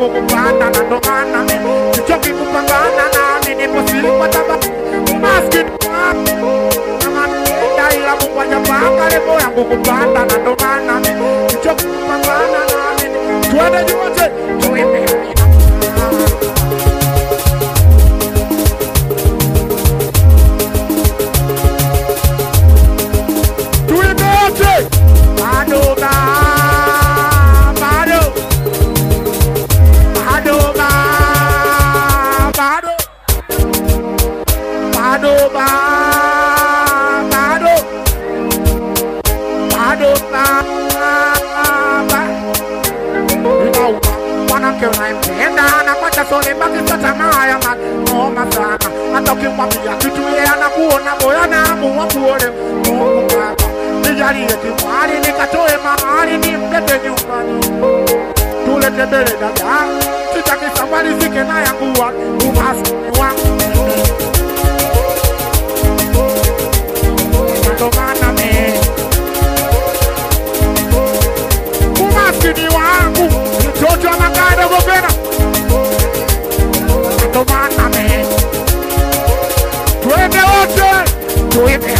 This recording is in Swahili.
yangu kupanda na ndo maana mimi sichoki kupambana na mimi nipo siri kwa sababu umaskini kama ila Mungu hajapanga levo yangu kupanda na ndo maana mimi sichoki kupambana na mimi tuende jumote tuimbe sole baki sasa maya ngoma sana hata ukimwambia kitu yeye anakuona boya na amu wakuone Mungu Baba nijalie kimwali nikatoe mahali nimlete nyumbani tulete mbele dada sitaki safari zike na yangu wa umaskini wangu ndo maana mimi umaskini wangu mtoto wa magari gopena tuende wote tuimbe